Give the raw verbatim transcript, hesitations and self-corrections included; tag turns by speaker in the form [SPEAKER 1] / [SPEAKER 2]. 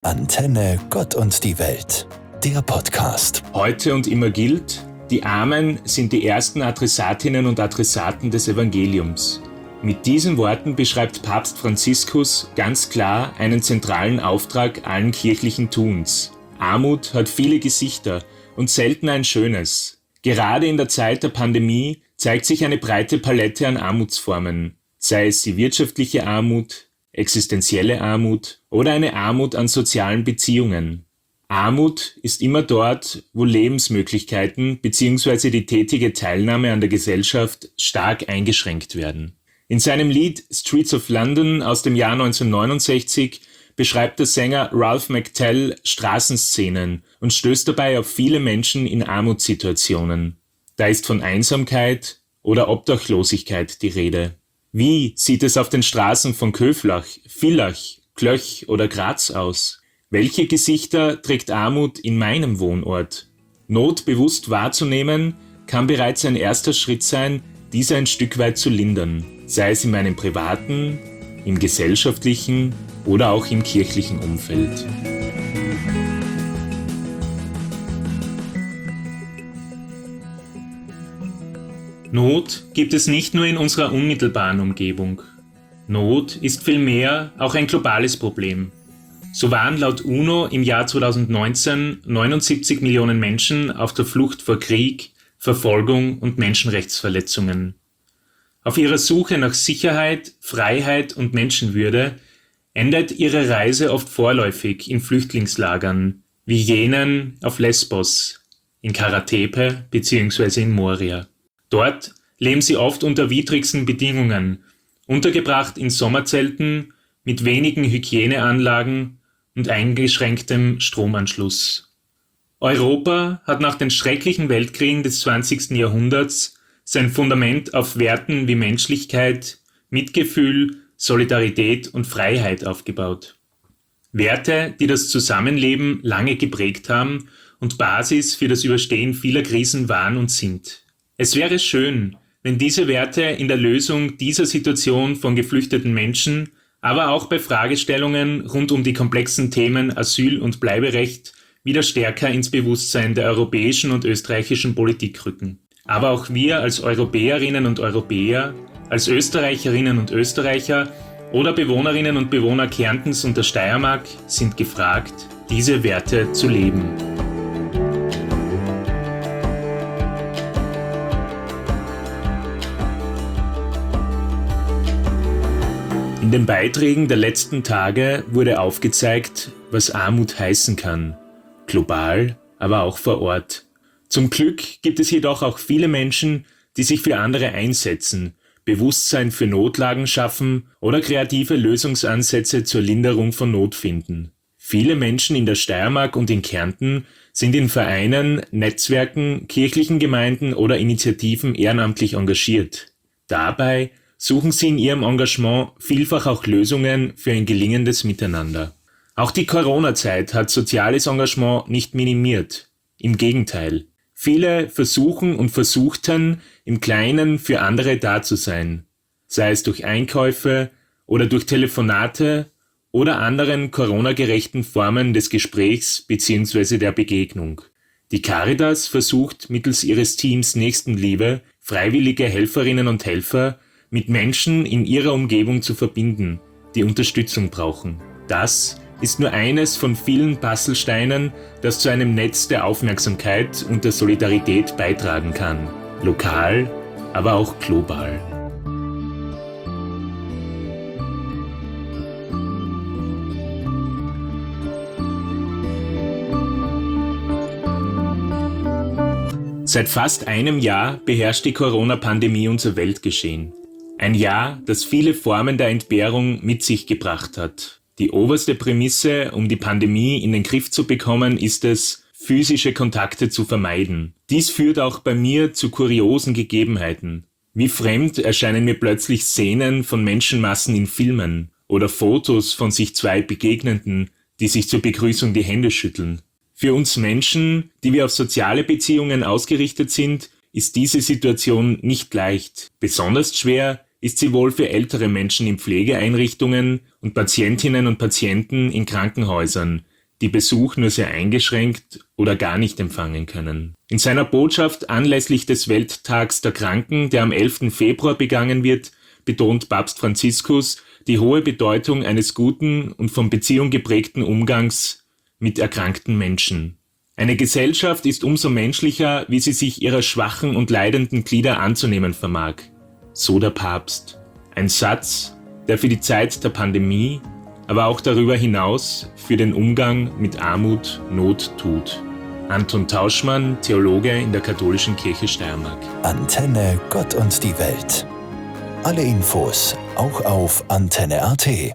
[SPEAKER 1] Antenne Gott und die Welt, der Podcast.
[SPEAKER 2] Heute und immer gilt, die Armen sind die ersten Adressatinnen und Adressaten des Evangeliums. Mit diesen Worten beschreibt Papst Franziskus ganz klar einen zentralen Auftrag allen kirchlichen Tuns. Armut hat viele Gesichter und selten ein schönes. Gerade in der Zeit der Pandemie zeigt sich eine breite Palette an Armutsformen, sei es die wirtschaftliche Armut, existenzielle Armut oder eine Armut an sozialen Beziehungen. Armut ist immer dort, wo Lebensmöglichkeiten bzw. die tätige Teilnahme an der Gesellschaft stark eingeschränkt werden. In seinem Lied Streets of London aus dem Jahr neunzehnhundertneunundsechzig beschreibt der Sänger Ralph McTell Straßenszenen und stößt dabei auf viele Menschen in Armutssituationen. Da ist von Einsamkeit oder Obdachlosigkeit die Rede. Wie sieht es auf den Straßen von Köflach, Villach, Klöch oder Graz aus? Welche Gesichter trägt Armut in meinem Wohnort? Not bewusst wahrzunehmen, kann bereits ein erster Schritt sein, diese ein Stück weit zu lindern, sei es in meinem privaten, im gesellschaftlichen oder auch im kirchlichen Umfeld. Not gibt es nicht nur in unserer unmittelbaren Umgebung. Not ist vielmehr auch ein globales Problem. So waren laut UNO im Jahr zweitausendneunzehn neunundsiebzig Millionen Menschen auf der Flucht vor Krieg, Verfolgung und Menschenrechtsverletzungen. Auf ihrer Suche nach Sicherheit, Freiheit und Menschenwürde endet ihre Reise oft vorläufig in Flüchtlingslagern, wie jenen auf Lesbos, in Kara Tepe bzw. in Moria. Dort leben sie oft unter widrigsten Bedingungen, untergebracht in Sommerzelten mit wenigen Hygieneanlagen und eingeschränktem Stromanschluss. Europa hat nach den schrecklichen Weltkriegen des zwanzigsten Jahrhunderts sein Fundament auf Werten wie Menschlichkeit, Mitgefühl, Solidarität und Freiheit aufgebaut. Werte, die das Zusammenleben lange geprägt haben und Basis für das Überstehen vieler Krisen waren und sind. Es wäre schön, wenn diese Werte in der Lösung dieser Situation von geflüchteten Menschen, aber auch bei Fragestellungen rund um die komplexen Themen Asyl- und Bleiberecht wieder stärker ins Bewusstsein der europäischen und österreichischen Politik rücken. Aber auch wir als Europäerinnen und Europäer, als Österreicherinnen und Österreicher oder Bewohnerinnen und Bewohner Kärntens und der Steiermark sind gefragt, diese Werte zu leben. In den Beiträgen der letzten Tage wurde aufgezeigt, was Armut heißen kann. Global, aber auch vor Ort. Zum Glück gibt es jedoch auch viele Menschen, die sich für andere einsetzen, Bewusstsein für Notlagen schaffen oder kreative Lösungsansätze zur Linderung von Not finden. Viele Menschen in der Steiermark und in Kärnten sind in Vereinen, Netzwerken, kirchlichen Gemeinden oder Initiativen ehrenamtlich engagiert. Dabei suchen sie in ihrem Engagement vielfach auch Lösungen für ein gelingendes Miteinander. Auch die Corona-Zeit hat soziales Engagement nicht minimiert. Im Gegenteil. Viele versuchen und versuchten, im Kleinen für andere da zu sein. Sei es durch Einkäufe oder durch Telefonate oder anderen Corona-gerechten Formen des Gesprächs bzw. der Begegnung. Die Caritas versucht mittels ihres Teams Nächstenliebe freiwillige Helferinnen und Helfer mit Menschen in ihrer Umgebung zu verbinden, die Unterstützung brauchen. Das ist nur eines von vielen Puzzlesteinen, das zu einem Netz der Aufmerksamkeit und der Solidarität beitragen kann. Lokal, aber auch global. Seit fast einem Jahr beherrscht die Corona-Pandemie unser Weltgeschehen. Ein Jahr, das viele Formen der Entbehrung mit sich gebracht hat. Die oberste Prämisse, um die Pandemie in den Griff zu bekommen, ist es, physische Kontakte zu vermeiden. Dies führt auch bei mir zu kuriosen Gegebenheiten. Wie fremd erscheinen mir plötzlich Szenen von Menschenmassen in Filmen oder Fotos von sich zwei Begegnenden, die sich zur Begrüßung die Hände schütteln. Für uns Menschen, die wir auf soziale Beziehungen ausgerichtet sind, ist diese Situation nicht leicht. Besonders schwer ist sie wohl für ältere Menschen in Pflegeeinrichtungen und Patientinnen und Patienten in Krankenhäusern, die Besuch nur sehr eingeschränkt oder gar nicht empfangen können. In seiner Botschaft anlässlich des Welttags der Kranken, der am elften Februar begangen wird, betont Papst Franziskus die hohe Bedeutung eines guten und von Beziehung geprägten Umgangs mit erkrankten Menschen. Eine Gesellschaft ist umso menschlicher, wie sie sich ihrer schwachen und leidenden Glieder anzunehmen vermag. So der Papst. Ein Satz, der für die Zeit der Pandemie, aber auch darüber hinaus für den Umgang mit Armut Not tut. Anton Tauschmann, Theologe in der Katholischen Kirche Steiermark.
[SPEAKER 1] Antenne Gott und die Welt. Alle Infos auch auf antenne punkt a t.